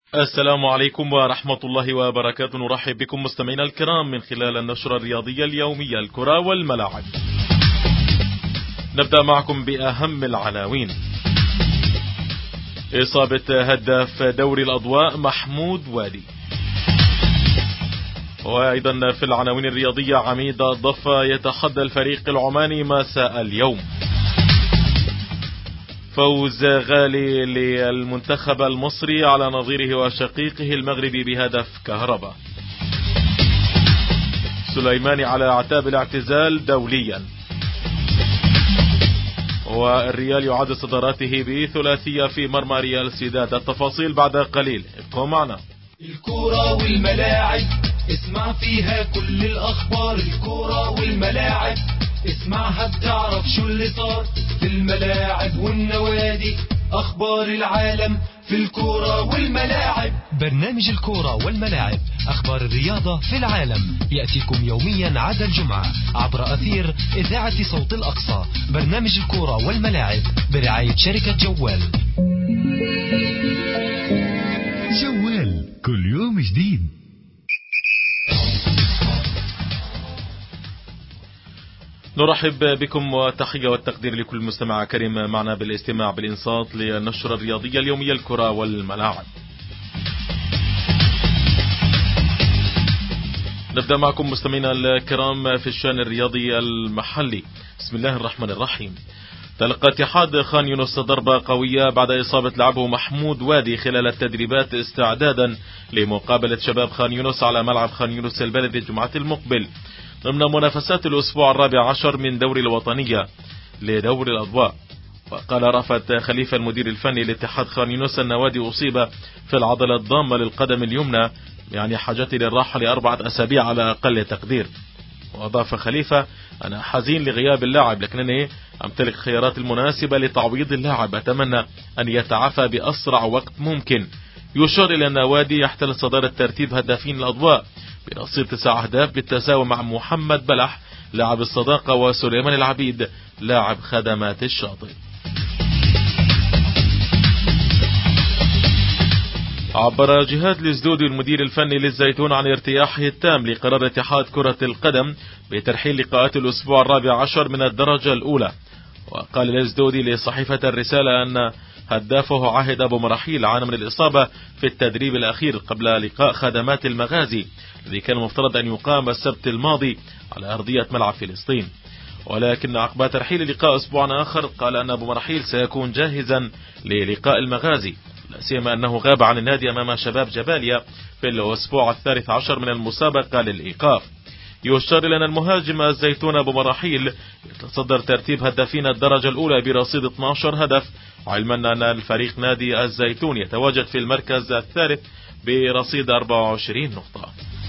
السلام عليكم ورحمة الله وبركاته. نرحب بكم مستمعينا الكرام من خلال النشرة الرياضية اليومية الكرة والملاعب. نبدأ معكم بأهم العناوين. إصابة هداف دوري الأضواء محمود وادي. وأيضا في العناوين الرياضية عميد الضفة يتحدى الفريق العماني مساء اليوم. فوز غالي للمنتخب المصري على نظيره وشقيقه المغربي بهدف كهرباء. سليماني على اعتاب الاعتزال دوليا. والريال يعاد صداراته بثلاثية في مرمى ريال سيداد. التفاصيل بعد قليل، ابقوا معنا. الكرة والملاعب اسمع فيها كل الأخبار. الكرة والملاعب اسمعها بتعرف شو اللي صار في الملاعب والنوادي. أخبار العالم في الكرة والملاعب. برنامج الكرة والملاعب، أخبار الرياضة في العالم، يأتيكم يوميا عدا الجمعة عبر أثير إذاعة صوت الأقصى. برنامج الكرة والملاعب برعاية شركة جوال. جوال كل يوم جديد. نرحب بكم وتحية والتقدير لكل مستمع كريم معنا بالاستماع بالإنصات للنشرة الرياضية اليومية الكرة والملاعب. نبدأ معكم مستمعينا الكرام في الشأن الرياضي المحلي. بسم الله الرحمن الرحيم. تلقى اتحاد خان يونس ضربة قوية بعد إصابة لاعبه محمود وادي خلال التدريبات استعدادا لمقابلة شباب خان يونس على ملعب خان يونس البلدي الجمعة المقبل ضمن منافسات الأسبوع الرابع عشر من دوري الوطنية لدوري الأضواء. وقال رأفت خليفة المدير الفني لاتحاد خان يونس أن وادي أصيب في العضلة الضامة للقدم اليمنى، يعني حاجته للراحة ل4 أسابيع على أقل تقدير. وأضاف خليفة: أنا حزين لغياب اللاعب، لكنني أمتلك خيارات المناسبة لتعويض اللاعب، أتمنى أن يتعافى بأسرع وقت ممكن. يشار إلى أن وادي يحتل صدارة ترتيب هدافين الأضواء برصيد 9 أهداف بالتساوي مع محمد بلح لاعب الصداقة وسليمان العبيد لاعب خدمات الشاطئ. عبر جهاد الزدودي المدير الفني للزيتون عن ارتياحه التام لقرار اتحاد كرة القدم بترحيل لقاءات الأسبوع الرابع عشر من الدرجة الأولى. وقال الزدودي لصحيفة الرسالة أن هدافه عاهد أبو مراحيل عانى من الإصابة في التدريب الأخير قبل لقاء خدمات المغازي الذي كان المفترض أن يقام السبت الماضي على أرضية ملعب فلسطين، ولكن عقب ترحيل لقاء أسبوع آخر قال أن أبو مراحيل سيكون جاهزا للقاء المغازي، لا سيما أنه غاب عن النادي أمام شباب جباليا في الأسبوع 13 من المسابقة للإيقاف. يشار إلى أن المهاجم الزيتون أبو مراحيل يتصدر ترتيب هدافين الدرجة الأولى برصيد 12 هدف، علما أن الفريق نادي الزيتون يتواجد في المركز الثالث برصيد 24 نقطة.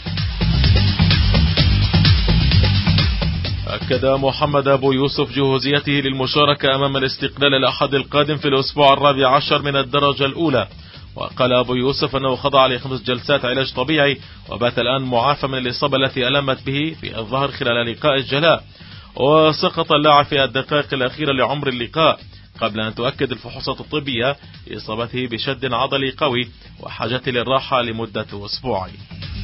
أكد محمد أبو يوسف جهوزيته للمشاركة أمام الاستقلال الأحد القادم في الأسبوع الرابع عشر من الدرجة الأولى. وقال أبو يوسف أنه خضع ل5 جلسات علاج طبيعي وبات الآن معافى من الإصابة التي ألمت به في الظهر خلال لقاء الجلاء، وسقط اللاعب في الدقائق الأخيرة لعمر اللقاء قبل أن تؤكد الفحوصات الطبية إصابته بشد عضلي قوي وحاجته للراحة لمدة أسبوعين.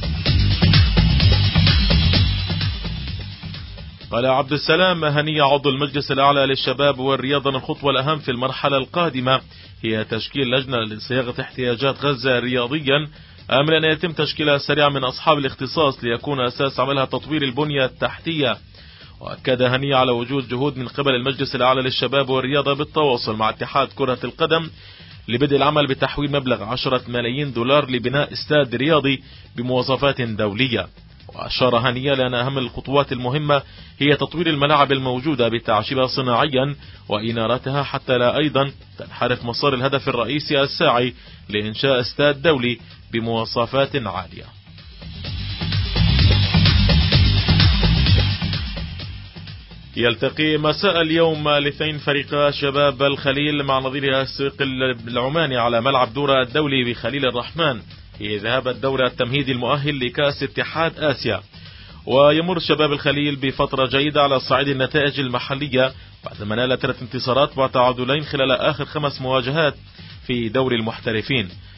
قال عبد السلام هنية عضو المجلس الأعلى للشباب والرياضة: الخطوة الأهم في المرحلة القادمة هي تشكيل لجنة لصياغة احتياجات غزة رياضيا، آمل أن يتم تشكيلها سريعا من أصحاب الاختصاص ليكون أساس عملها تطوير البنية التحتية. وأكد هنية على وجود جهود من قبل المجلس الأعلى للشباب والرياضة بالتواصل مع اتحاد كرة القدم لبدء العمل بتحويل مبلغ 10 ملايين دولار لبناء استاد رياضي بمواصفات دولية. وأشار هنية لأن أهم الخطوات المهمة هي تطوير الملاعب الموجودة بتعشيبها صناعيا وإنارتها حتى لا أيضا تنحرف مسار الهدف الرئيسي الساعي لإنشاء استاد دولي بمواصفات عالية. يلتقي مساء اليوم الاثنين فريق شباب الخليل مع نظيرها السويق العماني على ملعب دورة الدولي بخليل الرحمن في ذهاب الدورة التمهيدي المؤهل لكأس اتحاد آسيا. ويمر شباب الخليل بفترة جيدة على صعيد النتائج المحلية بعدما نال 3 انتصارات وتعادلين خلال آخر 5 مواجهات في دوري المحترفين،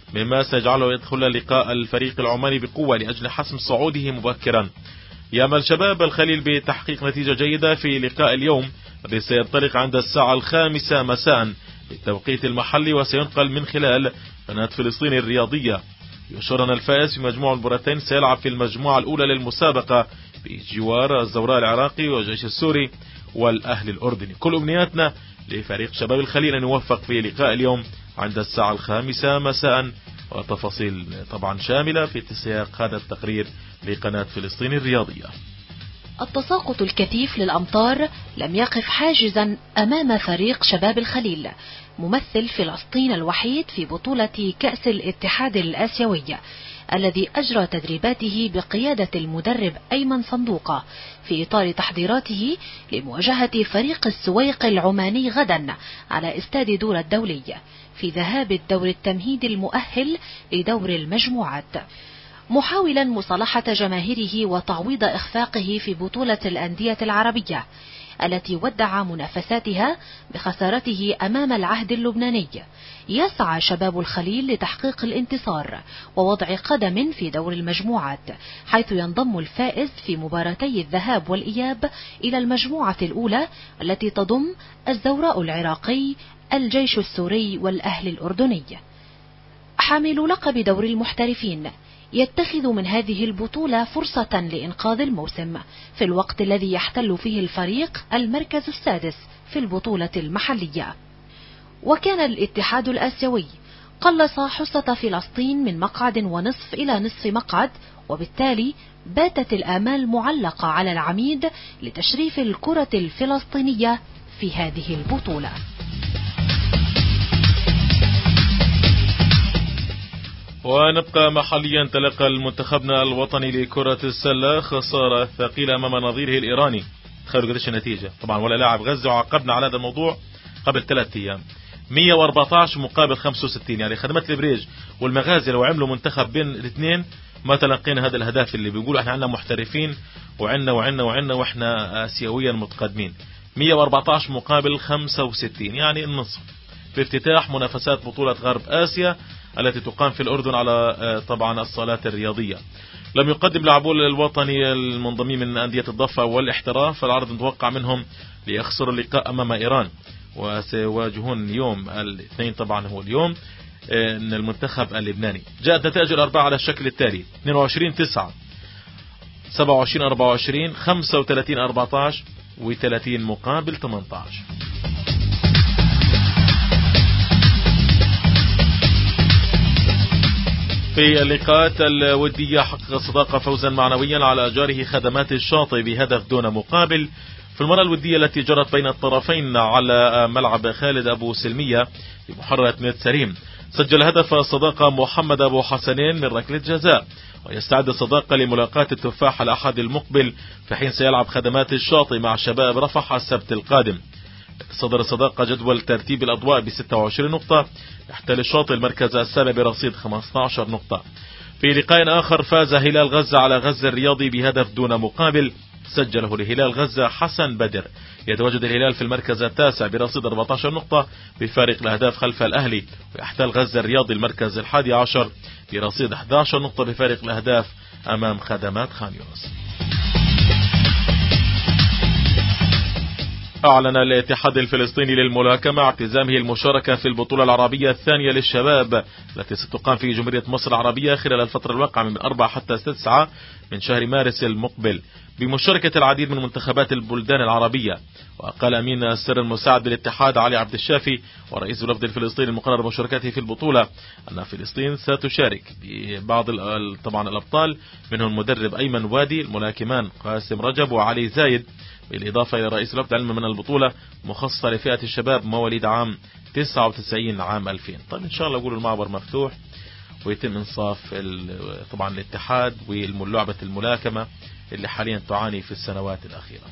مما سيجعله يدخل لقاء الفريق العماني بقوة لأجل حسم صعوده مبكرا. يأمل شباب الخليل بتحقيق نتيجة جيدة في لقاء اليوم الذي سينطلق عند الساعة 5 مساء بالتوقيت المحلي، وسينقل من خلال قناة فلسطين الرياضية. يشرنا الفائز في مجموع المباراتين سيلعب في المجموعة الأولى للمسابقة بجوار الزوراء العراقي والجيش السوري والأهلي الأردني. كل أمنياتنا لفريق شباب الخليل أن يوفق في لقاء اليوم عند الساعة 5 مساء، وتفاصيل طبعا شاملة في سياق هذا التقرير لقناة فلسطين الرياضية. التساقط الكثيف للأمطار لم يقف حاجزا أمام فريق شباب الخليل ممثل فلسطين الوحيد في بطولة كأس الاتحاد الآسيوي، الذي أجرى تدريباته بقيادة المدرب أيمن صندوقة في إطار تحضيراته لمواجهة فريق السويق العماني غدا على استاد دور الدولي في ذهاب الدور التمهيدي المؤهل لدور المجموعات، محاولا مصالحة جماهيره وتعويض إخفاقه في بطولة الأندية العربية التي ودع منافساتها بخسارته أمام العهد اللبناني. يسعى شباب الخليل لتحقيق الانتصار ووضع قدم في دور المجموعات، حيث ينضم الفائز في مباراتي الذهاب والإياب إلى المجموعة الأولى التي تضم الزوراء العراقي، الجيش السوري والأهلي الأردني. حامل لقب دور المحترفين يتخذ من هذه البطولة فرصة لإنقاذ الموسم في الوقت الذي يحتل فيه الفريق المركز السادس في البطولة المحلية. وكان الاتحاد الآسيوي قلص حصة فلسطين من مقعد ونصف إلى نصف مقعد، وبالتالي باتت الآمال معلقة على العميد لتشريف الكرة الفلسطينية في هذه البطولة. ونبقى محليا. تلقى المنتخبنا الوطني لكرة السلة خسارة ثقيلة أمام نظيره الإيراني. تخيلوا قديش النتيجة طبعا، ولا لاعب غزة، وعقبنا على هذا الموضوع قبل 3 أيام. 114 مقابل 65، يعني خدمات البريج والمغازي لو عملوا منتخب بين الاثنين ما تلقينا هذا الهدف اللي بيقولوا احنا عندنا محترفين وعنا واحنا آسيويا متقدمين. 114 مقابل 65، يعني النصف في افتتاح منافسات بطولة غرب آسيا التي تقام في الأردن على طبعا الصالات الرياضية. لم يقدم لاعبو الوطني المنضمين من أندية الضفة والاحتراف العرض متوقع منهم ليخسروا اللقاء أمام إيران، وسيواجهون اليوم الاثنين طبعا هو اليوم من المنتخب اللبناني. جاءت نتائج الأربعة على الشكل التالي: 22-9، 27-24، 35-14، و30 مقابل 18. في اللقاءات الودية حقق الصداقة فوزا معنويا على جاره خدمات الشاطئ بهدف دون مقابل. في المباراة الودية التي جرت بين الطرفين على ملعب خالد أبو سلمية في محررة ميت سليم، سجل هدف الصداقة محمد أبو حسنين من ركلة جزاء، ويستعد الصداقة لملاقاة التفاح الأحد المقبل، في حين سيلعب خدمات الشاطئ مع شباب رفح السبت القادم. صدر الصداقة جدول ترتيب الأضواء ب26 نقطة، يحتل الشاطئ المركز السابع برصيد 15 نقطة. في لقاء آخر فاز هلال غزة على غزة الرياضي بهدف دون مقابل، سجله لهلال غزة حسن بدر. يتواجد الهلال في المركز التاسع برصيد 14 نقطة بفارق الأهداف خلف الأهلي، ويحتل غزة الرياضي المركز 11 برصيد 11 نقطة بفارق الأهداف أمام خدمات خان يونس. أعلن الاتحاد الفلسطيني للملاكمة اعتزامه المشاركة في البطولة العربية الثانية للشباب التي ستقام في جمهورية مصر العربية خلال الفترة الواقعة من 4 حتى 9 من شهر مارس المقبل، بمشاركة العديد من منتخبات البلدان العربية. وقال أمين السر المساعد بالاتحاد علي عبد الشافي ورئيس الوفد الفلسطيني المقرر بمشاركته في البطولة أن فلسطين ستشارك ببعض طبعا الأبطال منهم المدرب أيمن وادي، الملاكمان قاسم رجب وعلي زايد، بالإضافة إلى رئيس الوفد علما من البطولة مخصصة لفئة الشباب مواليد عام 99 عام 2000. طيب إن شاء الله يقولوا المعبر مفتوح ويتم إنصاف طبعا الاتحاد ولعبة الملاكمة اللي حاليا تعاني في السنوات الأخيرة.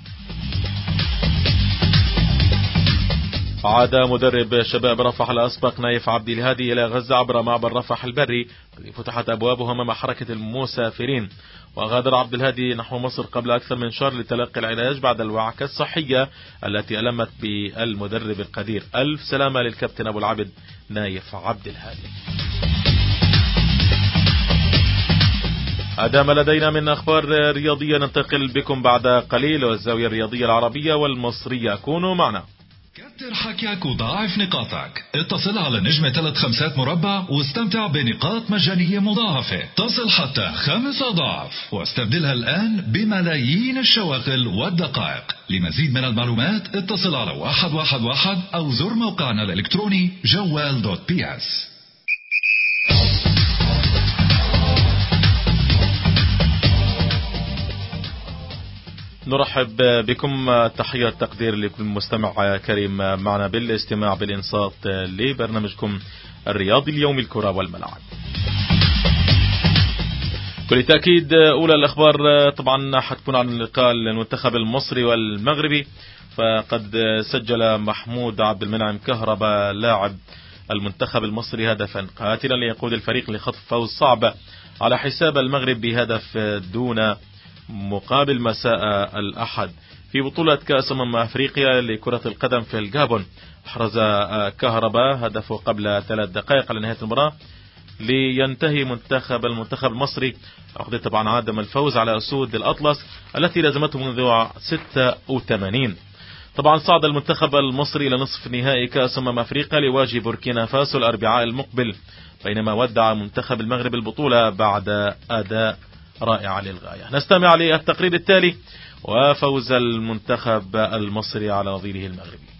عاد مدرب شباب رفح الأسبق نايف عبد الهادي إلى غزة عبر معبر رفح البري الذي فتحت أبوابه أمام حركة المسافرين. وغادر عبد الهادي نحو مصر قبل أكثر من شهر لتلقي العلاج بعد الوعكة الصحية التي ألمت بالمدرب القدير. ألف سلامة للكابتن أبو العبد نايف عبد الهادي. هذا ما لدينا من أخبار رياضية. ننتقل بكم بعد قليل والزاوية الرياضية العربية والمصرية. كونوا معنا. كتر حكيك وضاعف نقاطك. اتصل على نجمة 3 مربع واستمتع بنقاط مجانية مضاعفة تصل حتى 5 أضعاف، واستبدلها الآن بملايين الشواغل والدقائق. لمزيد من المعلومات اتصل على 111 أو زر موقعنا الإلكتروني جوال.ps. نرحب بكم. تحية تقدير لكل مستمع كريم معنا بالاستماع بالإنصات لبرنامجكم الرياضي اليوم الكرة والملاعب. كل تأكيد أولى الأخبار طبعا حتكون عن اللقاء المنتخب المصري والمغربي. فقد سجل محمود عبد المنعم كهربا لاعب المنتخب المصري هدفا قاتلا ليقود الفريق لخطف فوز صعب على حساب المغرب بهدف دون مقابل مساء الأحد في بطولة كأس أفريقيا لكرة القدم في الجابون. أحرز كهربا هدفه قبل 3 دقائق على نهاية المباراة لينتهي المنتخب المصري عقدة طبعا عدم الفوز على أسود الأطلس التي لازمته منذ 86. طبعا صعد المنتخب المصري إلى نصف نهائي كأس أفريقيا ليواجه بوركينا فاسو الأربعاء المقبل، بينما ودع منتخب المغرب البطولة بعد أداء رائع للغاية. نستمع للتقرير التالي وفوز المنتخب المصري على نظيره المغربي.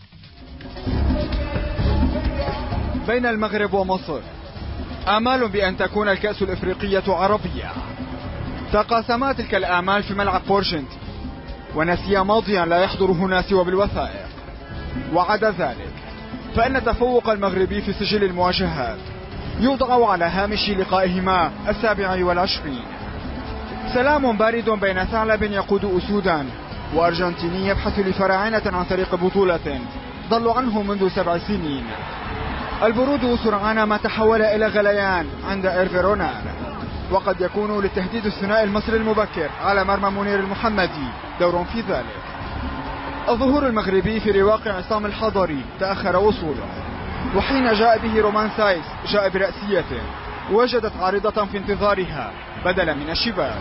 بين المغرب ومصر آمال بأن تكون الكأس الإفريقية عربية. تقاسما تلك الآمال في ملعب بورشنتي ونسي ماضيا لا يحضر هنا سوى بالوثائق. وعدا ذلك فإن تفوق المغربي في سجل المواجهات يوضع على هامش لقائهما 27. سلام بارد بين ثعلب يقود أسودا وأرجنتيني يبحث لفراعنة عن طريق بطولة ضلوا عنه منذ 7 سنين. البرود سرعان ما تحول إلى غليان عند إيرفيرونار، وقد يكون للتهديد الثنائي المصري المبكر على مرمى منير المحمدي دور في ذلك. الظهور المغربي في رواق عصام الحضري تأخر وصوله، وحين جاء به رومان سايس جاء برأسية وجدت عارضة في انتظارها بدلا من الشباك.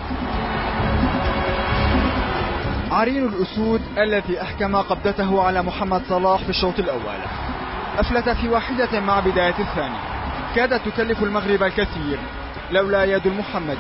عرين الأسود الذي أحكم قبضته على محمد صلاح في الشوط الأول أفلت في واحدة مع بداية الثاني كادت تكلف المغرب الكثير لولا يد المحمدي.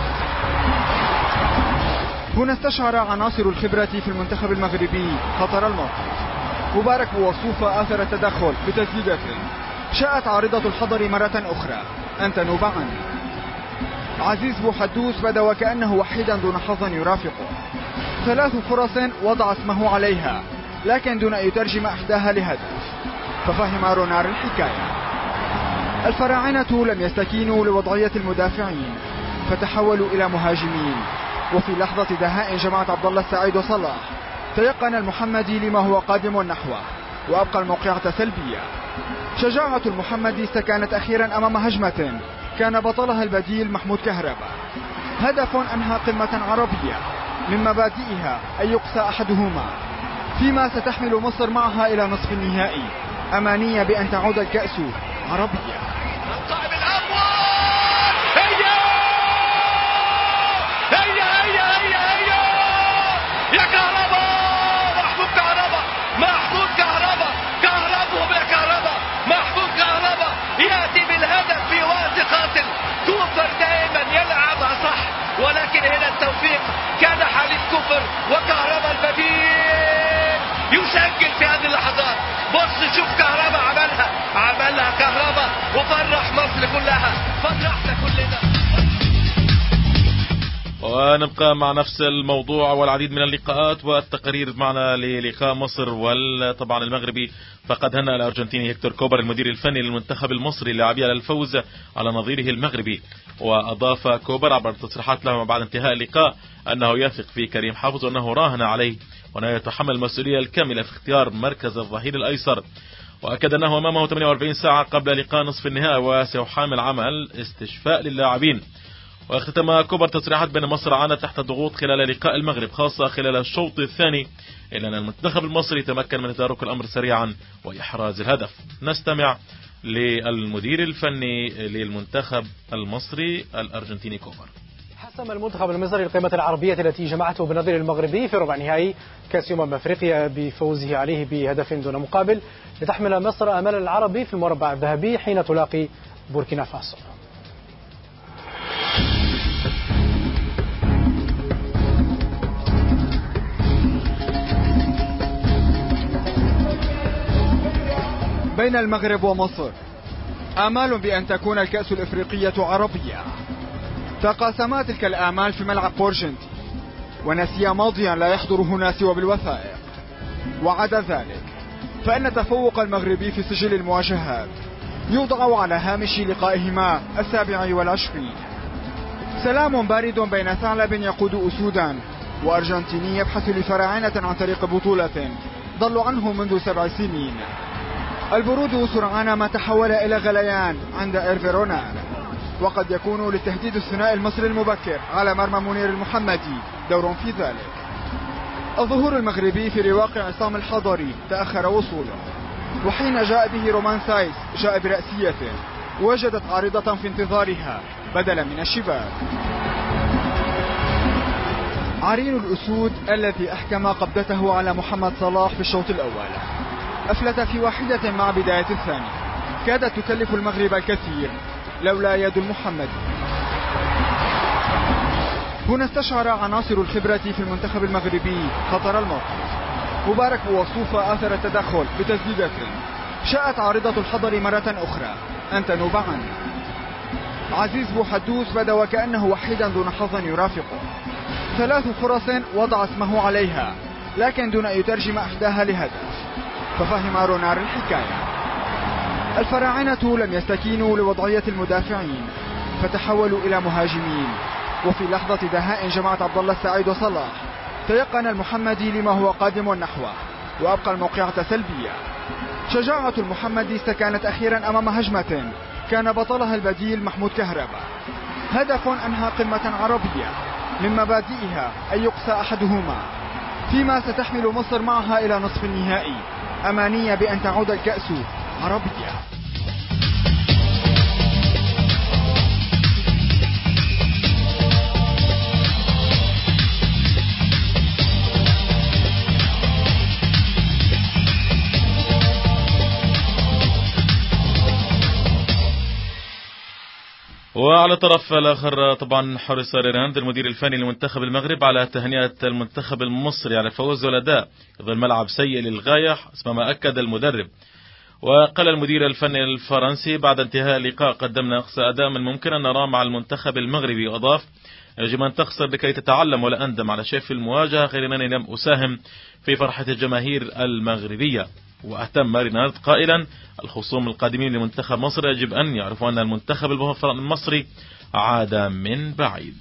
هنا استشعر عناصر الخبرة في المنتخب المغربي خطر الموقف. مبارك بوصوفة آثر التدخل بتسديدة شاءت عارضة الحضر مرة أخرى أن تنوب عنه. عزيز بوحدوس بدا وكأنه وحيدا دون حظ يرافقه. 3 فرص وضع اسمه عليها لكن دون أن يترجم إحداها لهدف، ففهم رونار الحكاية. الفراعنة لم يستكينوا لوضعية المدافعين فتحولوا إلى مهاجمين، وفي لحظة دهاء جماعة عبد الله السعيد وصلاح تيقن المحمدي لما هو قادم نحوه وأبقى الموقعة سلبية. شجاعة المحمدي استكانت أخيرا أمام هجمة كان بطلها البديل محمود كهربا. هدف أنهى قمة عربية من مبادئها أن يقصى أحدهما، فيما ستحمل مصر معها إلى نصف النهائي أمانية بأن تعود الكأس عربية. القائم الأول هيا يا كهربا، محمود كهربا يأتي بالهدف في وقت قاتل. كوبر دائما يلعبها صح، ولكن هنا التوفيق كان حليف كوبر وكهربا البديل يسجل في هذه اللحظات. بص شوف كهربا عملها كهربا وفرح مصر كلها، فرحنا كلنا. ونبقى مع نفس الموضوع والعديد من اللقاءات والتقارير معنا للقاء مصر وطبعا المغربي. فقد هنأ الأرجنتيني هيكتور كوبر المدير الفني للمنتخب المصري لاعبيه على الفوز على نظيره المغربي. وأضاف كوبر عبر تصريحات له بعد انتهاء اللقاء أنه يثق في كريم حافظ وأنه راهن عليه وأنه يتحمل المسؤولية الكاملة في اختيار مركز الظهير الأيسر. وأكد أنه أمامه 48 ساعة قبل لقاء نصف النهائي وسيحامل عمل استشفاء للاعبين. واختتم كوبر تصريحات بأن مصر عانت تحت الضغوط خلال لقاء المغرب خاصة خلال الشوط الثاني، إلا أن المنتخب المصري تمكن من تدارك الأمر سريعا وإحراز الهدف. نستمع للمدير الفني للمنتخب المصري الأرجنتيني كوبر. حسم المنتخب المصري القمة العربية التي جمعته بالنظير المغربي في ربع نهائي كأس أفريقيا بفوزه عليه بهدف دون مقابل لتحمل مصر آمال العربي في المربع الذهبي حين تلاقي بوركينا فاسو. بين المغرب ومصر آمال بأن تكون الكأس الإفريقية عربية. تقاسما تلك الآمال في ملعب بورجنتي ونسي ماضيا لا يحضر هنا سوى بالوثائق. وعدا ذلك فإن تفوق المغربي في سجل المواجهات يوضع على هامش لقائهما 27. سلام بارد بين ثعلب يقود أسودا وأرجنتيني يبحث لفراعنة عن طريق بطولة ضلوا عنه منذ 7 سنين. البرود سرعان ما تحول إلى غليان عند إيرفيرونان، وقد يكون للتهديد الثنائي المصري المبكر على مرمى منير المحمدي دور في ذلك. الظهور المغربي في رواق عصام الحضري تأخر وصوله، وحين جاء به رومان سايس جاء برأسيته وجدت عارضة في انتظارها بدلا من الشباك. عرين الأسود الذي أحكم قبضته على محمد صلاح في الشوط الأول أفلت في واحدة مع بداية الثاني كادت تكلف المغرب الكثير لولا يد المحمدي. هنا استشعر عناصر الخبرة في المنتخب المغربي خطر الموقف. مبارك بوصوفة آثر التدخل بتسديدة شاءت عارضة الحضر مرة أخرى أن تنوب عنه. عزيز بوحدوث بدا وكأنه وحيدا دون حظ يرافقه. 3 فرص وضع اسمه عليها لكن دون أن يترجم إحداها لهدف، ففهم رونار الحكاية. الفراعنة لم يستكينوا لوضعية المدافعين فتحولوا إلى مهاجمين، وفي لحظة دهاء جمعت عبد الله السعيد وصلاح تيقن المحمدي لما هو قادم نحوه وأبقى الموقعة سلبية. شجاعة المحمدي استكانت أخيرا أمام هجمة كان بطلها البديل محمود كهربا. هدف أنهى قمة عربية من مبادئها أن يقصى أحدهما، فيما ستحمل مصر معها إلى نصف النهائي أمانية بأن تعود الكأس عربية. وعلى الطرف الآخر طبعا حرص ريراند المدير الفني لمنتخب المغرب على تهنئة المنتخب المصري على الفوز والأداء، يظل الملعب سيء للغاية حسب ما أكد المدرب. وقال المدير الفني الفرنسي بعد انتهاء اللقاء قدمنا أقصى أداء من ممكن أن نراه مع المنتخب المغربي، وأضاف يجب أن تخسر لكي تتعلم ولا أندم على شيء في المواجهة غير أنني لم أساهم في فرحة الجماهير المغربية. واهتم رينارد قائلا الخصوم القادمين لمنتخب مصر يجب أن يعرفوا أن المنتخب المصري عاد من بعيد.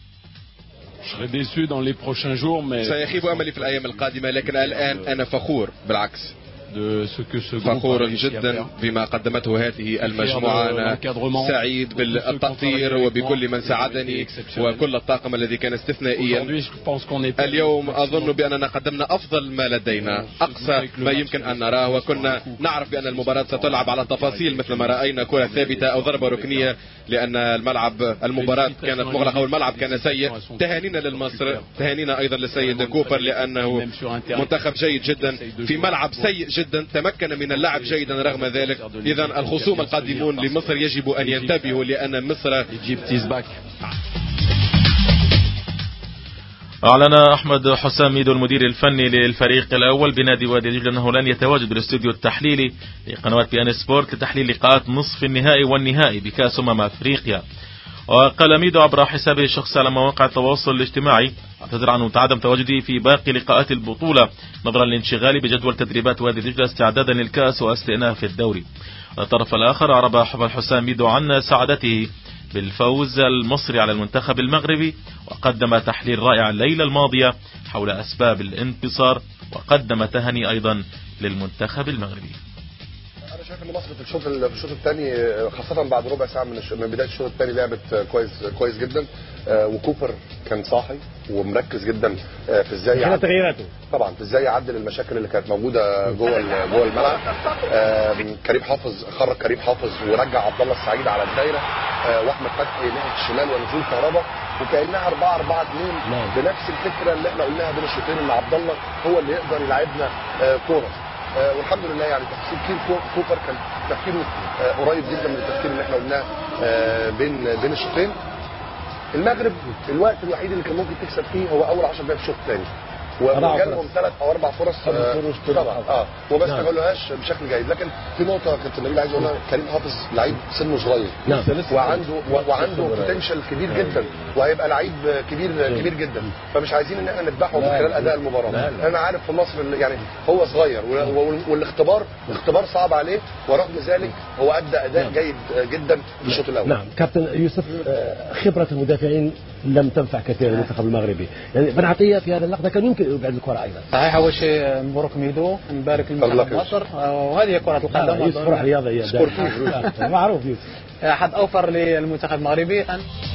سيخيب أملي في الأيام القادمة، لكن الآن أنا فخور، بالعكس فخور جدا بما قدمته هذه المجموعة. أنا سعيد بالتقدير وبكل من ساعدني وكل الطاقم الذي كان استثنائيا. اليوم أظن بأننا قدمنا أفضل ما لدينا، أقصى ما يمكن أن نراه، وكنا نعرف بأن المباراة ستلعب على تفاصيل مثل ما رأينا كرة ثابتة أو ضربة ركنية، لأن المباراة كانت مغلقة والملعب كان سيء. تهانينا للمصر، تهانينا أيضا للسيد كوبر لأنه منتخب جيد جدا في ملعب سيء جدا تمكن من اللعب جيدا رغم ذلك. إذا الخصوم القادمون لمصر يجب أن ينتبهوا، لأن مصر أعلن أحمد حسام ميدو المدير الفني للفريق الأول بنادي وادي دجلة أنه لن يتواجد بالاستوديو التحليلي لقنوات بي ان سبورت لتحليل لقاءات نصف النهائي والنهائي بكأس أفريقيا. وقال ميدو عبر حسابه الشخصي على مواقع التواصل الاجتماعي اعتذر عن عدم تواجدي في باقي لقاءات البطولة نظرا لانشغالي بجدول تدريبات وادي دجلة استعدادا للكأس واستئناف الدوري. الطرف الآخر أعرب أحمد حسام ميدو عن سعادته بالفوز المصري على المنتخب المغربي، وقدم تحليل رائع الليلة الماضية حول أسباب الانتصار، وقدم تهني أيضا للمنتخب المغربي. أنا شايف إن مصر في الشوط الثاني خاصة بعد ربع ساعة من بداية الشوط الثاني لعبت كويس جدا، وكوبر كان صاحي ومركز جدا في ازاي تغييراته طبعا في ازاي يعدل المشاكل اللي كانت موجوده جوه الملعب. كريم حافظ خرج كريم حافظ ورجع عبد الله السعيد على الدايره، واحمد فتحي ناحيه الشمال ونزول كهربا، وكانها 4-4-2 بنفس الفكره اللي احنا قلناها بين الشوطين، ان عبد الله هو اللي يقدر يلعبنا كوره. والحمد لله يعني تفكير كوبر كان تفكيره قريب جدا من التفكير اللي احنا قلناه بين الشوطين. المغرب الوقت الوحيد اللي كان ممكن تكسب فيه هو اول 10 دقائق في الشوط الثاني، وجالهم 3 أو 4 فرص طبعا وما استغلوهاش بشكل جيد. لكن في نقطه كابتن نبيل عايز اقولها، كريم حافظ لعيب سنه صغير وعنده بوتنشال كبير جدا، وهيبقى لعيب كبير جدا، فمش عايزين ان احنا نذبحه من خلال اداء المباراه. انا عارف في مصر يعني هو صغير والاختبار صعب عليه، ورغم ذلك هو ادى اداء جيد جدا في الشوط الاول. نعم كابتن يوسف، خبره المدافعين لم تنفع كثير للمنتخب المغربي، يعني بن عطيه في هذا اللحظه كان يمكن يبعد الكره ايضا. صحيح، اول شيء مبروك ميدو، نبارك لمنتخب مصر، وهذه كره القدم. يوسف روح رياضيه معروف يوسف احد اوفر للمنتخب المغربي.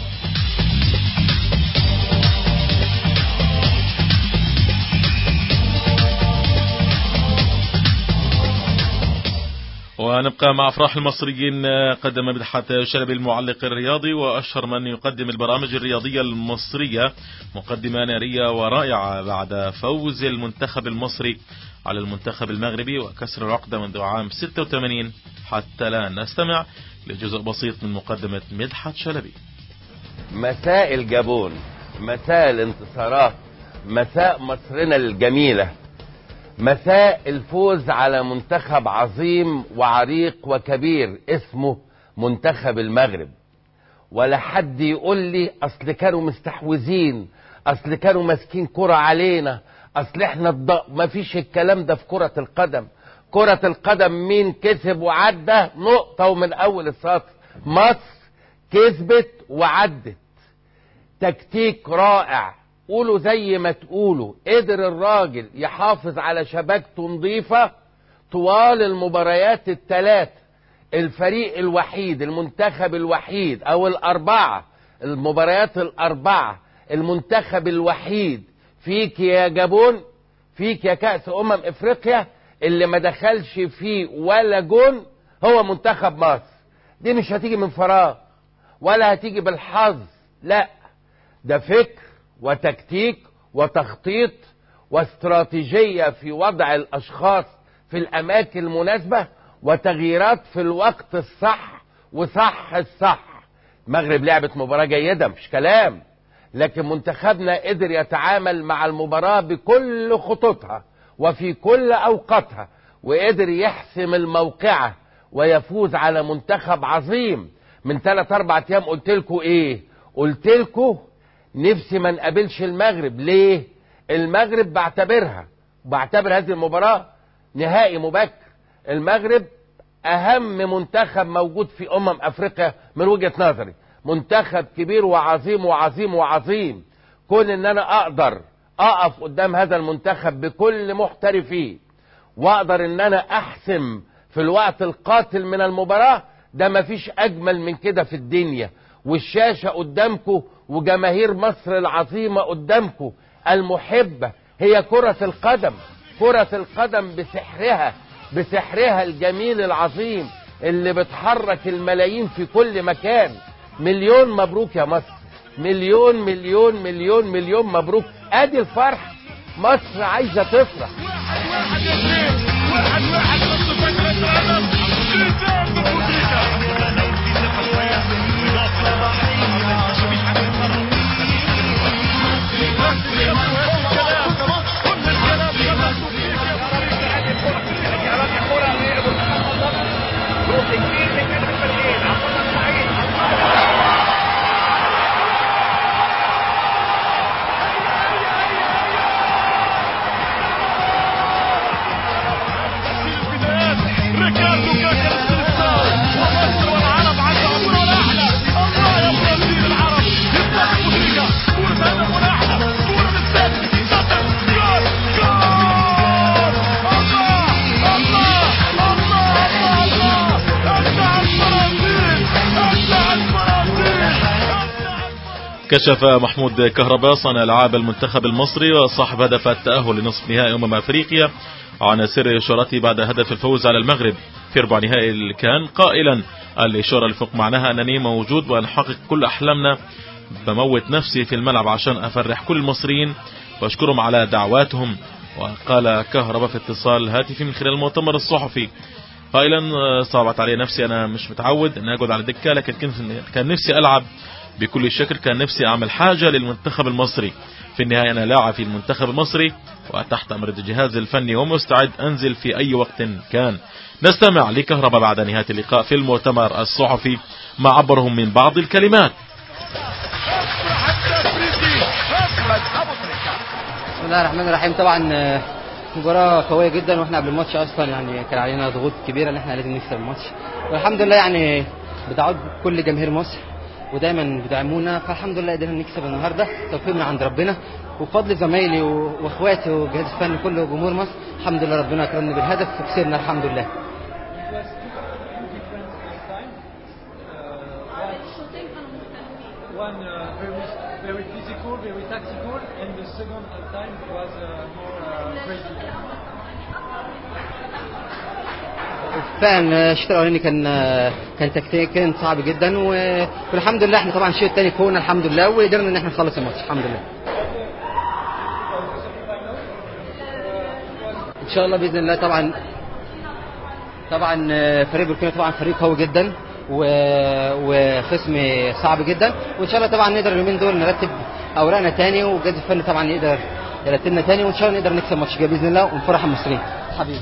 ونبقى مع أفراح المصريين. قدم مدحت شلبي المعلق الرياضي وأشهر من يقدم البرامج الرياضية المصرية مقدمة نارية ورائعة بعد فوز المنتخب المصري على المنتخب المغربي وكسر العقدة منذ عام 86 حتى الآن. نستمع لجزء بسيط من مقدمة مدحت شلبي. مساء الجابون، مساء الانتصارات، مساء مصرنا الجميلة، مساء الفوز على منتخب عظيم وعريق وكبير اسمه منتخب المغرب. ولا حد يقول لي اصل كانوا مستحوذين، اصل كانوا ماسكين كرة علينا، اصل احنا ما فيش الكلام ده في كرة القدم. كرة القدم مين كسب وعدى نقطة ومن اول السطر. مصر كسبت وعدت. تكتيك رائع، قولوا زي ما تقولوا. قدر الراجل يحافظ على شبكته نظيفة طوال المباريات الثلاث. الفريق الوحيد، المنتخب الوحيد او الاربعة، المباريات الاربعة، المنتخب الوحيد فيك يا جابون، فيك يا كأس افريقيا اللي ما دخلش فيه ولا جون هو منتخب مصر. دي مش هتيجي من فراغ ولا هتيجي بالحظ، لا، ده فكر وتكتيك وتخطيط واستراتيجية في وضع الأشخاص في الأماكن المناسبة وتغييرات في الوقت الصح وصح الصح. المغرب لعبت مباراة جيدة مش كلام، لكن منتخبنا قدر يتعامل مع المباراة بكل خطوطها وفي كل أوقاتها، وقدر يحسم الموقعة ويفوز على منتخب عظيم. من 3-4 أيام قلت لكم ايه؟ قلت لكم نفسي ما نقابلش المغرب. ليه؟ المغرب بعتبر هذه المباراة نهائي مبكر. المغرب اهم منتخب موجود في افريقيا من وجهة نظري، منتخب كبير وعظيم وعظيم وعظيم. كون ان انا اقدر اقف قدام هذا المنتخب بكل محترفيه واقدر ان انا احسم في الوقت القاتل من المباراة، ده مفيش اجمل من كده في الدنيا. والشاشة قدامكم وجماهير مصر العظيمة قدامكم المحبة. هي كرة القدم، كرة القدم بسحرها الجميل العظيم اللي بتحرك الملايين في كل مكان. مليون مبروك يا مصر، مليون مليون مليون مليون مبروك. ادي الفرح، مصر عايزة تفرح. كشف محمود كهرباء صانع العاب المنتخب المصري وصاحب هدف التأهل لنصف نهائي أفريقيا عن سر إشارته بعد هدف الفوز على المغرب في ربع نهائي الكان، قائلا: الإشارة اللي فوق معناها أنني موجود وأنحقق كل أحلامنا بموت نفسي في الملعب عشان أفرح كل المصريين وأشكرهم على دعواتهم. وقال كهربا في اتصال هاتفي من خلال المؤتمر الصحفي قائلا صعبت علي نفسي، أنا مش متعود أن أقعد على الدكة، لكن كان نفسي ألعب بكل شكل، كان نفسي أعمل حاجة للمنتخب المصري. في النهاية أنا لاعب في المنتخب المصري وتحت أمر الجهاز الفني ومستعد أنزل في أي وقت كان. نستمع لكهربا بعد نهاية اللقاء في المؤتمر الصحفي ما عبرهم من بعض الكلمات. بسم الله الرحمن الرحيم. طبعا مباراة قوية جدا، واحنا قبل الماتش اصلا يعني كان علينا ضغوط كبيرة ان احنا لازم نكسب الماتش، والحمد لله يعني بدعوة كل جماهير مصر ودايما بدعمونا، فالحمد لله قدرنا نكسب النهارده، توفيق من عند ربنا وبفضل زمايلي واخواتي والجهاز الفني كله وجمهور مصر. الحمد لله ربنا اكرمنا بالهدف وكسبنا الحمد لله. Very physical, very tactical, and the second time was more crazy. فعلا الشوط الاولاني كان تكتيكيا صعب جدا، والحمد لله احنا طبعا الشوط الثاني فوقنا الحمد لله وقدرنا ان احنا نخلص الماتش الحمد لله. ان شاء الله باذن الله. طبعا فريق بوركينا طبعا فريق قوي جدا وخصم صعب جدا، وان شاء الله طبعا نقدر اليومين دول نرتب اوراقنا تاني، والجهاز الفني طبعا يقدر يرتبنا تاني، وان شاء الله نقدر نكسب ماتش جاي باذن الله ونفرح المصريين حبيبي.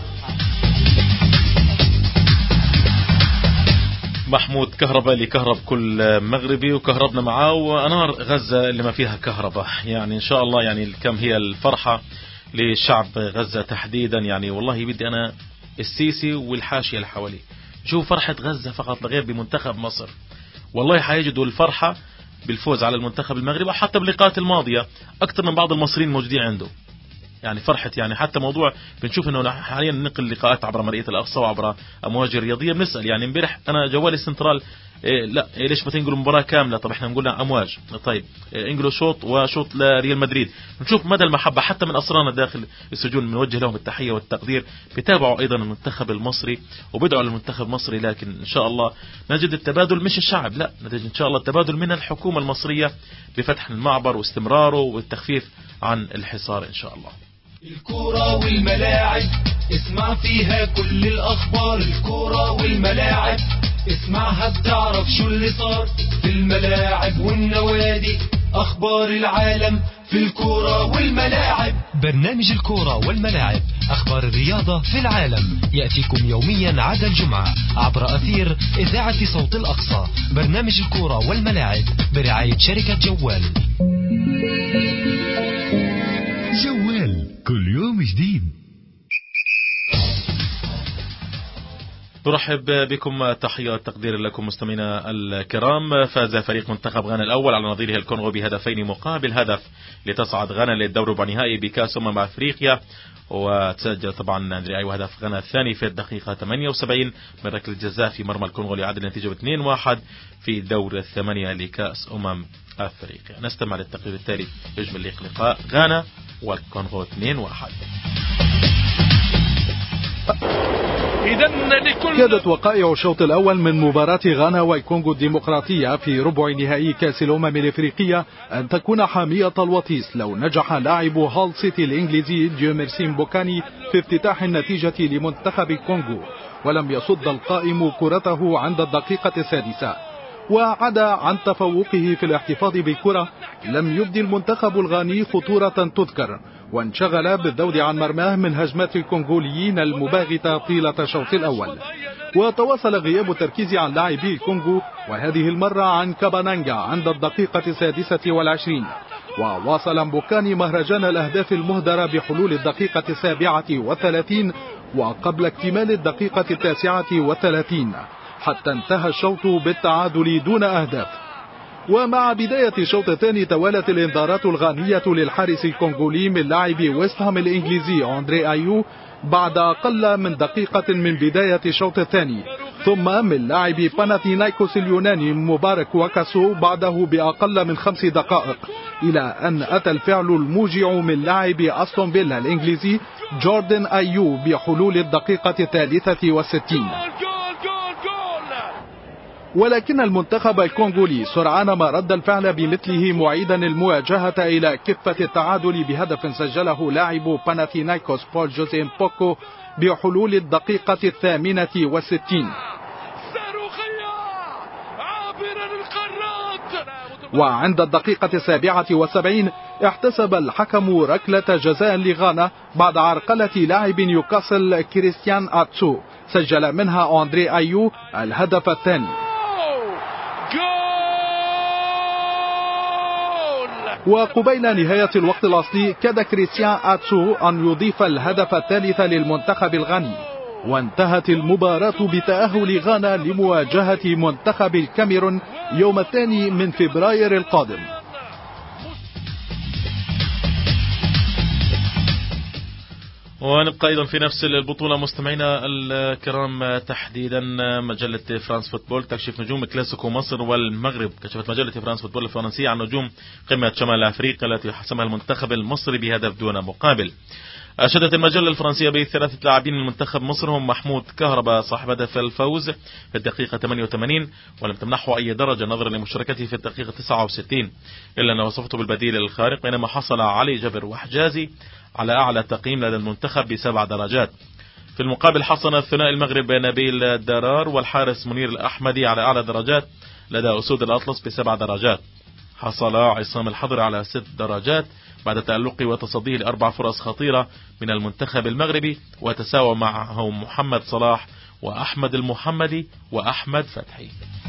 محمود كهربا اللي كهرب كل مغربي وكهربنا معاه، وأنار غزة اللي ما فيها كهربا. يعني إن شاء الله يعني كم هي الفرحة لشعب غزة تحديدا. يعني والله بدي أنا السيسي والحاشية اللي حواليه شوف فرحة غزة فقط لغير بمنتخب مصر، والله حيجدوا الفرحة بالفوز على المنتخب المغربي، وحتى باللقاءات الماضية أكثر من بعض المصريين موجودين عنده. يعني فرحة يعني حتى موضوع بنشوف انه حاليا ننقل لقاءات عبر مرئية الاقصى وعبر امواج الرياضيه. بنسال يعني امبارح انا جوالي سنترال لا ليش ما تنقلوا مباراه كامله؟ طب احنا نقول امواج، طيب انقلوا شوط وشوط لريال مدريد. نشوف مدى المحبه حتى من اسرارنا داخل السجون، بنوجه لهم التحيه والتقدير. بتابعوا ايضا المنتخب المصري وبدعوا للمنتخب المصري، لكن ان شاء الله نجد التبادل مش الشعب، لا نجد ان شاء الله التبادل من الحكومه المصريه بفتح المعبر واستمراره والتخفيف عن الحصار ان شاء الله. الكرة والملاعب اسمع فيها كل الأخبار، الكرة والملاعب اسمعها بتعرف شو اللي صار في الملاعب والنوادي، أخبار العالم في الكرة والملاعب. برنامج الكرة والملاعب أخبار الرياضة في العالم يأتيكم يوميا عدا الجمعة عبر أثير إذاعة صوت الأقصى. برنامج الكرة والملاعب برعاية شركة جوال. جوال كل يوم جديد. نرحب بكم، تحية تقدير لكم مستمعينا الكرام. فاز فريق منتخب غانا الأول على نظيره الكونغو بهدفين مقابل هدف لتصعد غانا للدور ربع نهائي بكأس أفريقيا. وتسجل طبعا أندري أيو هدف غانا الثاني في الدقيقة 78 من ركلة الجزاء في مرمى الكونغو ليعادل النتيجة 2-1 في دور الثمانية لكأس أفريقيا. نستمع للتقرير التالي يجمل لقاء غانا والكونغو 2-1. كادت وقائع الشوط الأول من مباراة غانا والكونغو الديمقراطية في ربع نهائي كأس الأفريقية أن تكون حامية الوطيس لو نجح لاعب هال سيتي الإنجليزي جيميرسين بوكاني في افتتاح النتيجة لمنتخب الكونغو، ولم يصد القائم كرته عند الدقيقة السادسة. وعدا عن تفوقه في الاحتفاظ بالكرة لم يبدي المنتخب الغاني خطورة تذكر، وانشغل بالذود عن مرماه من هجمات الكونغوليين المباغتة طيلة الشوط الأول. وتواصل غياب التركيز عن لاعبي الكونغو، وهذه المرة عن كابانانجا عند الدقيقة 26. وواصل مبوكاني مهرجان الأهداف المهدرة بحلول الدقيقة 37 وقبل اكتمال الدقيقة 39 حتى انتهى الشوط بالتعادل دون أهداف. ومع بداية الشوط الثاني توالت الانذارات الغانية للحارس الكونغولي من لاعب ويست هام الإنجليزي أندري أيو بعد أقل من دقيقة من بداية الشوط الثاني، ثم من لاعب باناثينايكوس اليوناني مبارك واكاسو بعده بأقل من 5 دقائق، إلى أن أتى الفعل الموجع من لاعب أستون فيلا الإنجليزي جوردن أيو بحلول الدقيقة 63. ولكن المنتخب الكونغولي سرعان ما رد الفعل بمثله، معيدا المواجهة إلى كفة التعادل بهدف سجله لاعب باناثينايكوس بول جوزيه مبوكو بحلول الدقيقة 68. وعند الدقيقة 77 احتسب الحكم ركلة جزاء لغانا بعد عرقلة لاعب نيوكاسل كريستيان أتسو، سجل منها أندري أيو الهدف الثاني. وقبيل نهاية الوقت الأصلي كاد كريستيان أتسو أن يضيف الهدف الثالث للمنتخب الغاني، وانتهت المباراة بتأهل غانا لمواجهة منتخب الكاميرون يوم 2 فبراير القادم. ونبقى أيضا في نفس البطولة مستمعينا الكرام، تحديدا مجلة فرانس فوتبول تكشف نجوم كلاسيكو مصر والمغرب. كشفت مجلة فرانس فوتبول الفرنسية عن نجوم قمة شمال أفريقيا التي حسمها المنتخب المصري بهدف دون مقابل. أشادت المجلة الفرنسية بثلاثة لاعبين من منتخب مصر هم محمود كهربا صاحب هدف الفوز في الدقيقة 88 ولم تمنحه أي درجة نظرا لمشاركته في الدقيقة 69، إلا أن وصفته بالبديل الخارق، بينما حصل علي جبر وحجازي على أعلى تقييم لدى المنتخب ب7 درجات. في المقابل حصل الثنائي المغرب نبيل درار والحارس منير الأحمدي على أعلى درجات لدى أسود الأطلس ب7 درجات. حصل عصام الحضر على 6 درجات بعد تألقه وتصديه ل4 فرص خطيرة من المنتخب المغربي، وتساوى معهم محمد صلاح وأحمد المحمدي وأحمد فتحي.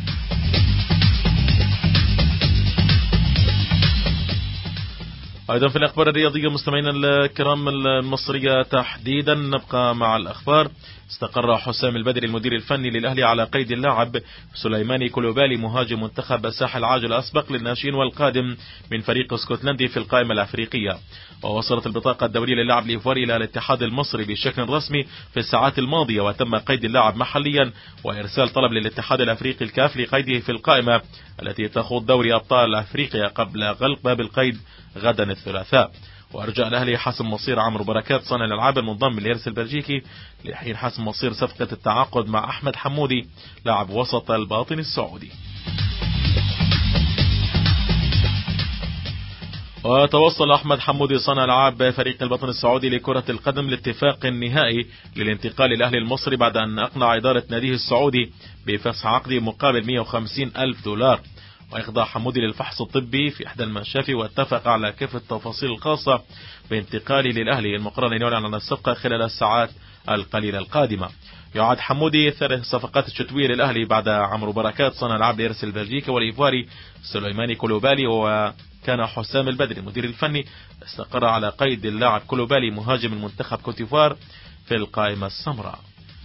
أيضا في الأخبار الرياضية مستمعينا الكرام المصرية تحديدا، نبقى مع الأخبار. استقر حسام البدري المدير الفني للأهلي على قيد اللاعب سليماني كولوبالي مهاجم منتخب الساحل العاجل الأسبق للناشئين والقادم من فريق اسكتلندي في القائمة الأفريقية. ووصلت البطاقة الدولية للاعب الإيفواري إلى الاتحاد المصري بشكل رسمي في الساعات الماضية، وتم قيد اللاعب محليا وإرسال طلب للاتحاد الأفريقي الكاف لقيده في القائمة التي تخوض دوري أبطال أفريقيا قبل غلق باب القيد غدا الثلاثاء. وأرجاء الأهلي حسم مصير عمرو بركات صانع الألعاب المنضم للإرث البلجيكي لحين حسم مصير صفقة التعاقد مع أحمد حمودي لاعب وسط الباطن السعودي. وتوصل أحمد حمودي صانع الألعاب فريق البطن السعودي لكرة القدم لاتفاق نهائي للانتقال للأهلي المصري بعد أن أقنع إدارة ناديه السعودي بفسخ عقده مقابل 150,000 دولار، ويخضع حمودي للفحص الطبي في إحدى المشافي، واتفق على كافة التفاصيل الخاصة بانتقاله للأهلي المقرر أن يعلن عن الصفقة خلال الساعات القليلة القادمة. يعد حمودي ثالث صفقات الشتوية للأهلي بعد عمرو بركات صانع العاب لإرث البلجيكي والإيفواري سليماني كولوبالي. وكان حسام البدري المدير الفني استقر على قيد اللاعب كولوبالي مهاجم المنتخب كوتيفوار في القائمة السمراء.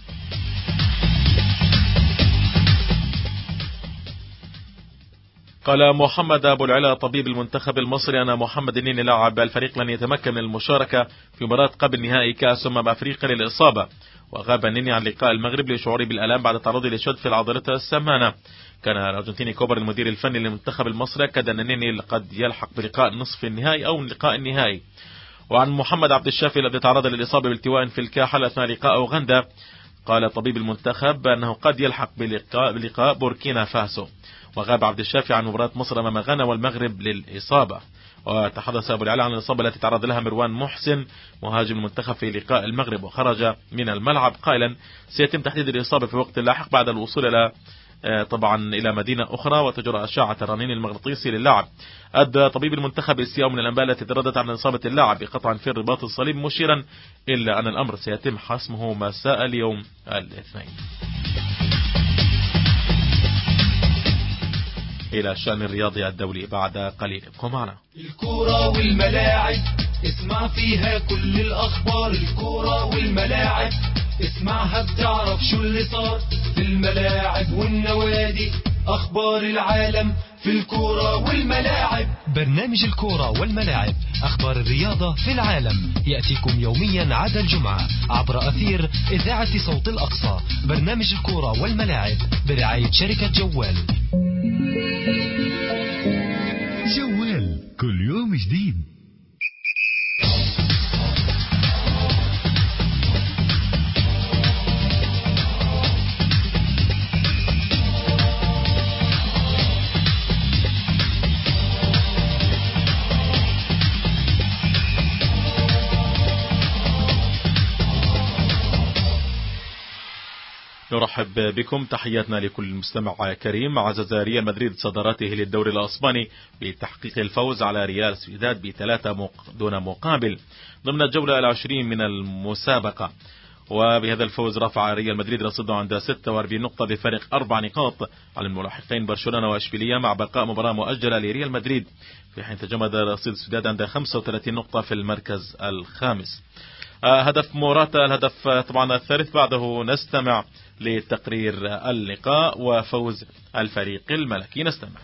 قال محمد أبو العلا طبيب المنتخب المصري أن محمد النني لاعب الفريق لن يتمكن من المشاركة في مباراة قبل نهائي كأس أفريقيا للإصابة، وغاب النني عن لقاء المغرب لشعوره بالآلام بعد تعرضه لشد في العضلة السمانة. كان الأرجنتيني كوبر المدير الفني للمنتخب المصري أكد أن النني قد يلحق بلقاء نصف النهائي أو اللقاء النهائي. وعن محمد عبد الشافي الذي تعرض للإصابة بالتواء في الكاحل أثناء لقاء أوغندا، قال طبيب المنتخب أنه قد يلحق بلقاء بوركينا فاسو. وغاب عبد الشافي عن مباراة مصر أمام غانا والمغرب للإصابة. وتحدث أبو العلا عن الإصابة التي تعرض لها مروان محسن مهاجم المنتخب في لقاء المغرب، وخرج من الملعب قائلا سيتم تحديد الإصابة في وقت لاحق بعد الوصول إلى مدينة أخرى وتجرى أشعة الرنين المغناطيسي للاعب. أدى طبيب المنتخب استياء من الأنباء التي ترددت عن إصابة اللاعب بقطع في الرباط الصليب، مشيرا إلا أن الأمر سيتم حسمه مساء اليوم الاثنين. إلى الشأن الرياضي الدولي بعد قليل، ابقوا معنا. الكرة والملاعب اسمع فيها كل الأخبار، الكرة والملاعب اسمعها بتعرف شو اللي صار في الملاعب والنوادي، أخبار العالم في الكرة والملاعب. برنامج الكرة والملاعب، أخبار الرياضة في العالم، يأتيكم يوميا عدا الجمعة عبر أثير إذاعة صوت الأقصى. برنامج الكرة والملاعب برعاية شركة جوال. جوال كل يوم جديد. نرحب بكم، تحياتنا لكل مستمع كريم. عزز ريال مدريد صدارته للدوري الأسباني بتحقيق الفوز على ريال سويداد ب3 دون مقابل ضمن الجولة 20 من المسابقة. وبهذا الفوز رفع ريال مدريد رصيده عند 46 نقطة بفارق 4 نقاط على الملاحقين برشلونة واشبيلية، مع بقاء مباراة مؤجلة لريال مدريد، في حين تجمد رصيد سويداد عند 35 نقطة في المركز الخامس. هدف موراتا الهدف طبعا الثالث، بعده نستمع لتقرير اللقاء وفوز الفريق الملكي. نستمع.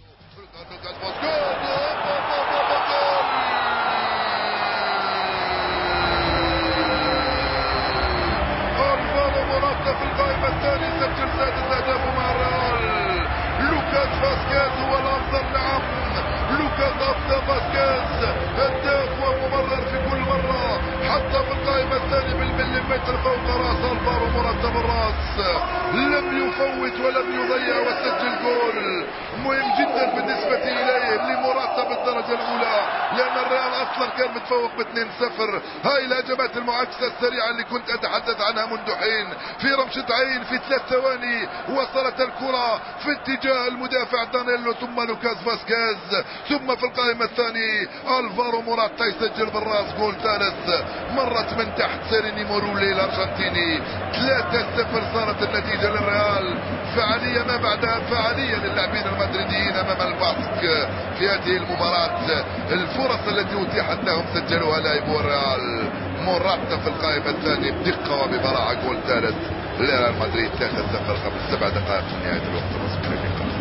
في القائمة الثانية سجل 6 أهداف مع الريال. لوكاس فاسكيز هو الأفضل، نعم لوكاس فاسكيز هداف وممرر في كل مرة، حتى في القائمة الثانية بالمليمتر فوق راس الفارو موراتا بالراس، لم يفوت ولم يضيع وسجل جول مهم جدا بالنسبة إليه لموراتا بالدرجة الأولى، لأن الريال أصلا كان متفوق ب2-0. هاي الهجمات المعاكسة السريعة اللي كنت أتحدث عنها منذ حين، في رمشة عين في 3 ثواني وصلت الكرة في اتجاه المدافع دانيلو ثم لوكاس فاسكيز، ثم في القائمة الثانية الفارو موراتا يسجل بالراس جول ثالث، مرت من تحت سيريني مورولي الأرجنتيني. 3-0 صارت النتيجة للريال. فعالية ما بعدها فعالية للاعبين المدريديين أمام الباسك في هذه المباراة. الفرص التي أتيحت لهم سجلوها لاعبو الريال. موراتا في القائمة الثانية بدقة وببراعة جول ثالث لريال مدريد 3-0 قبل 7 دقائق من نهاية الوقت الرسمي للقاء.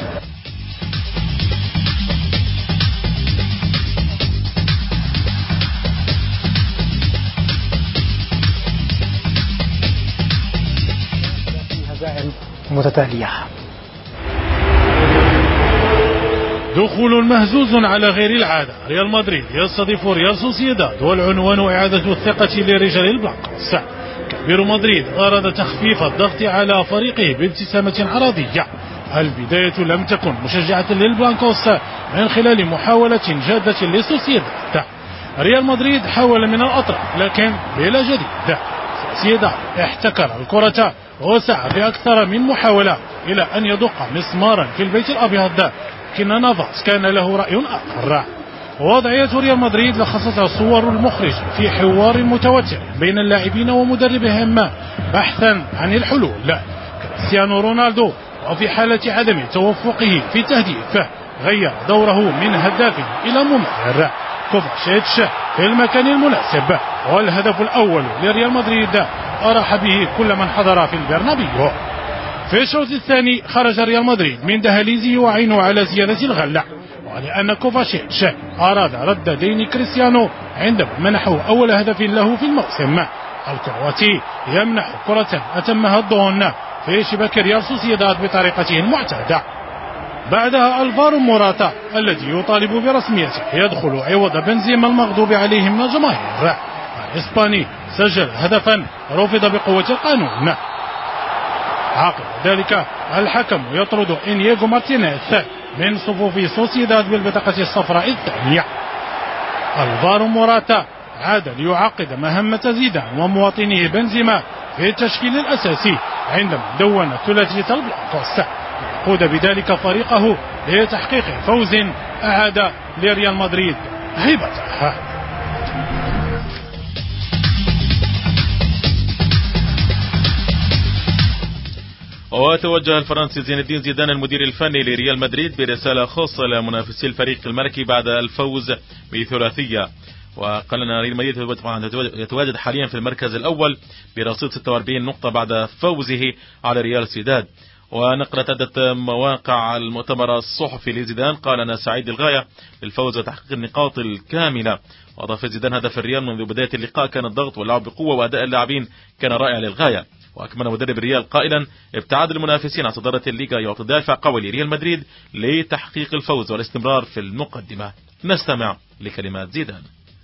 هزائم متتالية. دخول مهزوز على غير العادة. ريال مدريد يستضيف ريال سوسيداد، والعنوان إعادة الثقة لرجال البلاncos. كبير مدريد أراد تخفيف الضغط على فريقه بابتسامة عرضية. البداية لم تكن مشجعة للبلاncos من خلال محاولة جادة لسوسيداد. ريال مدريد حاول من الأطراف لكن بلا جديد. سوسيداد احتكر الكرة وسعى بأكثر من محاولة إلى أن يدق مسمارا في البيت الأبيض، لكن نافاس كان له رأي آخر. وضعية ريال مدريد لخصتها صور المخرج في حوار متوتر بين اللاعبين ومدربهم بحثا عن الحلول. كريستيانو رونالدو وفي حالة عدم توفقه في التهديف غير دوره من هداف إلى ممرر. كوفاشيتش في المكان المناسب، والهدف الأول لريال مدريد أراح به كل من حضر في البرنابيو. في الشوط الثاني خرج ريال مدريد من دهاليزه وعينه على زيادة الغلة، ولأن كوفاشيتش أراد رد دين كريستيانو عندما منحه أول هدف له في الموسم. الكرواتي يمنح كرة أتمها الضون في شباك ريال سوسيداد بطريقته المعتادة. بعدها الفارو موراتا الذي يطالب برسميته يدخل عوض بنزيما المغضوب عليه من الجماهير. الإسباني سجل هدفا رفض بقوة القانون. عقب ذلك الحكم يطرد إنياغو مارتينيز من صفوف سوسيداد بالبطاقة الصفراء الثانية. الفارو موراتا عاد ليعقد مهمة زيدان ومواطنيه بنزيما في التشكيل الأساسي عندما دون ثلاثية البلاncos، يقود بذلك فريقه لتحقيق فوز أعاد لريال مدريد هيبته. وتوجه الفرنسي زين الدين زيدان المدير الفني لريال مدريد برسالة خاصة لمنافسي الفريق الملكي بعد الفوز بثلاثية. وقال أن ريال مدريد يتواجد حاليا في المركز الأول برصيد 46 نقطة بعد فوزه على ريال سويداد. ونقلت عدة مواقع المؤتمر الصحفي لزيدان قال أنا سعيد للغاية بالفوز وتحقيق النقاط الكاملة. وأضاف زيدان هدف الريال منذ بداية اللقاء كان الضغط واللعب بقوة وأداء اللاعبين كان رائع للغاية. وأكمل مدرب الريال قائلا ابتعاد المنافسين عن صدارة الليغا يعطي دافع قوي لريال مدريد لتحقيق الفوز والاستمرار في المقدمة. نستمع لكلمات زيدان.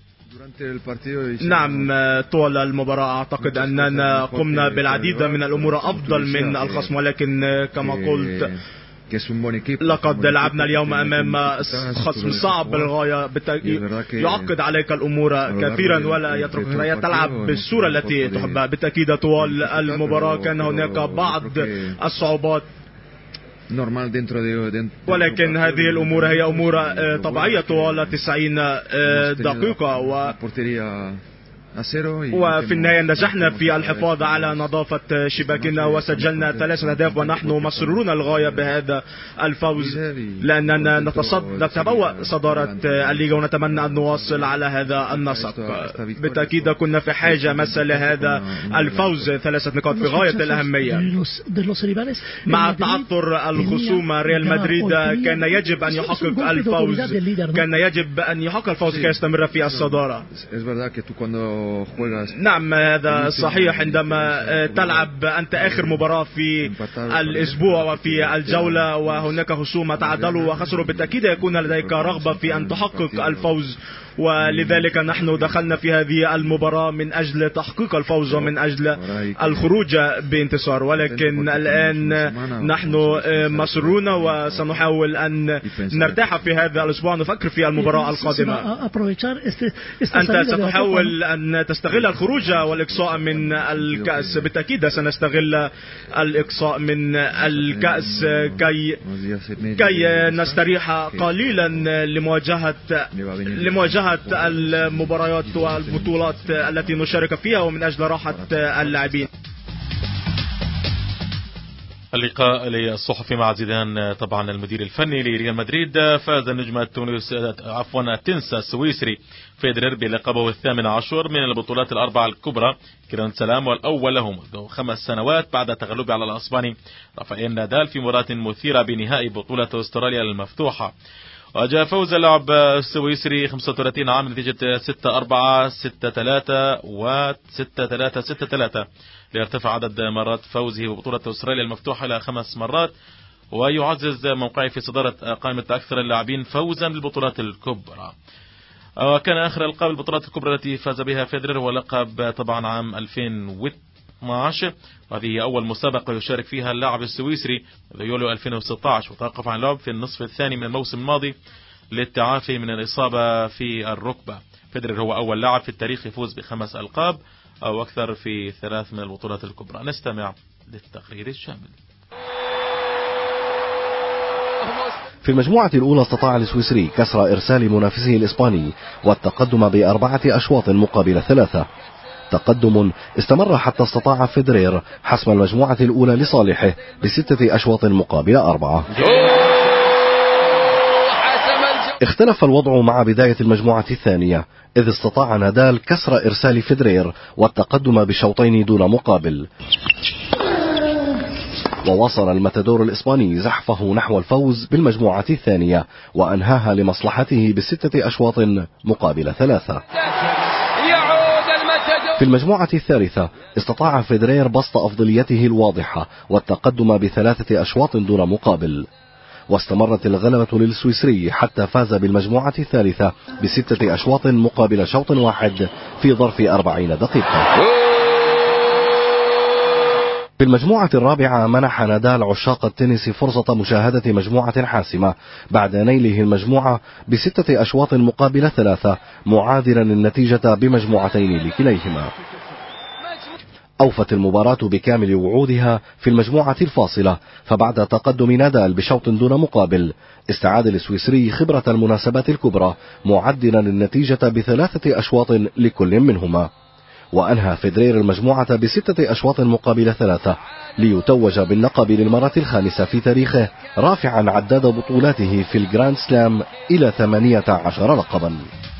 نعم، طوال المباراة أعتقد أننا قمنا بالعديد من الأمور أفضل من الخصم، ولكن كما قلت لقد لعبنا اليوم أمام خصم صعب للغاية، يعقد عليك الأمور كثيرا ولا يتركك تلعب بالصورة التي تحبها. بالتأكيد طوال المباراة كان هناك بعض الصعوبات، ولكن هذه الأمور هي أمور طبيعية طوال 90 دقيقة، وفي النهاية نجحنا في الحفاظ على نظافة شباكنا وسجلنا 3 أهداف، ونحن مسرورون للغاية بهذا الفوز لأننا نتبوأ صدارة الليغا ونتمنى أن نواصل على هذا النسق. بالتأكيد كنا في حاجة مثل لهذا الفوز، 3 نقاط في غاية الأهمية. مع تعثر الخصوم ريال مدريد كان يجب أن يحقق الفوز، كان يجب أن يحقق الفوز كي يستمر في الصدارة. نعم هذا صحيح، عندما تلعب أنت آخر مباراة في الأسبوع وفي الجولة وهناك خصوم تعادلوا وخسروا، بالتأكيد يكون لديك رغبة في أن تحقق الفوز، ولذلك نحن دخلنا في هذه المباراة من أجل تحقيق الفوز ومن أجل الخروج بانتصار. ولكن الآن نحن مسرون وسنحاول أن نرتاح في هذا الأسبوع، نفكر في المباراة القادمة. أنت ستحاول أن تستغل الخروج والإقصاء من الكأس، بالتأكيد سنستغل الإقصاء من الكأس كي نستريح قليلا لمواجهة المباريات والبطولات التي نشارك فيها ومن أجل راحة اللاعبين. اللقاء للصحفي مع زيدان، طبعا المدير الفني لريال مدريد. فاز النجم التنس السويسري فيدرر بلقبه 18 من البطولات ال4 الكبرى كران سلام، والأول له منذ 5 سنوات بعد تغلبه على الأسباني رافائيل نادال في مباراة مثيرة بنهائي بطولة أستراليا المفتوحة. وجاء فوز اللاعب السويسري 35 عام نتيجة 6-4 6-3 و 6-3 6-3 ليرتفع عدد مرات فوزه ببطولة أستراليا المفتوحة إلى 5 مرات، ويعزز موقعه في صدارة قائمة أكثر اللاعبين فوزا بالبطولات الكبرى. وكان آخر ألقاب البطولات الكبرى التي فاز بها فيدرر ولقب طبعا عام 2012، وهذه أول مسابقة يشارك فيها اللاعب السويسري منذ يوليو 2016، وتوقف عن اللعب في النصف الثاني من الموسم الماضي للتعافي من الإصابة في الركبة. فيدرر هو أول لاعب في التاريخ يفوز ب5 ألقاب أو أكثر في 3 من البطولات الكبرى. نستمع للتقرير الشامل. في المجموعة الأولى استطاع السويسري كسر إرسال منافسه الإسباني والتقدم ب4 أشواط مقابل 3، تقدم استمر حتى استطاع فيدرير حسم المجموعة الأولى لصالحه ب6 أشواط مقابل 4. اختلف الوضع مع بداية المجموعة الثانية، إذ استطاع نادال كسر إرسال فيدرير والتقدم بشوطين دون مقابل، وواصل المتدور الإسباني زحفه نحو الفوز بالمجموعة الثانية وأنهاها لمصلحته ب6 أشواط مقابل 3. في المجموعة الثالثة استطاع فيدرير بسط أفضليته الواضحة والتقدم ب3 أشواط دون مقابل، واستمرت الغلبة للسويسري حتى فاز بالمجموعة الثالثة ب6 أشواط مقابل شوط واحد في ظرف 40 دقيقة. في المجموعة الرابعة منح نادال عشاق التنس فرصة مشاهدة مجموعة حاسمة بعد نيله المجموعة ب6 أشواط مقابل 3، معادلا النتيجة بمجموعتين لكليهما. أوفت المباراة بكامل وعودها في المجموعة الفاصلة، فبعد تقدم نادال بشوط دون مقابل استعاد السويسري خبرة المناسبات الكبرى معدلا النتيجة ب3 أشواط لكل منهما، وأنهى فيدرير المجموعة ب6 أشواط مقابل 3 ليتوج باللقب للمرة الخامسة في تاريخه، رافعا عداد بطولاته في الجراند سلام إلى 18 لقبا.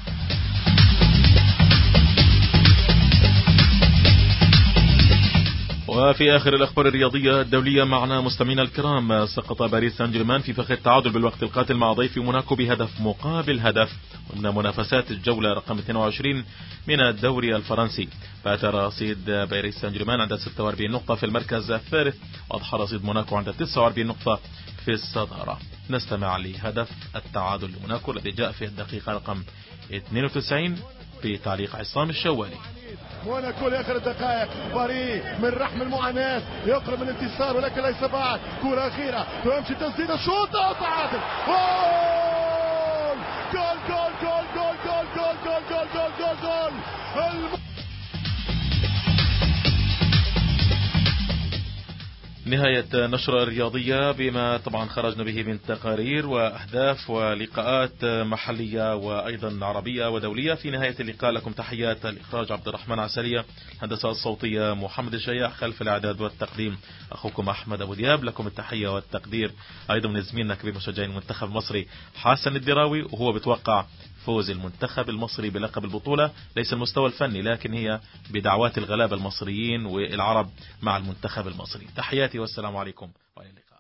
وفي آخر الأخبار الرياضية الدولية معنا مستمعينا الكرام، سقط باريس سان جيرمان في فخ التعادل بالوقت القاتل مع ضيف موناكو بهدف مقابل هدف ضمن منافسات الجولة رقم 22 من الدوري الفرنسي. بات رصيد باريس سان جيرمان عند 46 نقطة في المركز الثالث، وأضحى رصيد موناكو عند 49 نقطة في الصدارة. نستمع لهدف التعادل لموناكو الذي جاء في الدقيقة رقم 92 بتعليق عصام الشوالي. موناكو لاخر الدقائق. باري من رحم المعاناة يقرب من الانتصار ولكن ليس بعد. كرة أخيرة تمشي تسديدة شوطة تعادل. جول جول جول جول جول جول جول جول جول جول جول جول. نهاية نشرة رياضية بما طبعا خرجنا به من تقارير وأهداف ولقاءات محلية وأيضا عربية ودولية. في نهاية اللقاء لكم تحيات الإخراج عبد الرحمن عسلية، الهندسة الصوتية محمد الشياح، خلف الإعداد والتقديم أخوكم أحمد أبو دياب. لكم التحية والتقدير أيضا من زميلنا كبير مشجعين المنتخب المصري حسن الدراوي، وهو بتوقع فوز المنتخب المصري بلقب البطولة. ليس المستوى الفني لكن هي بدعوات الغلابة المصريين والعرب مع المنتخب المصري. تحياتي والسلام عليكم.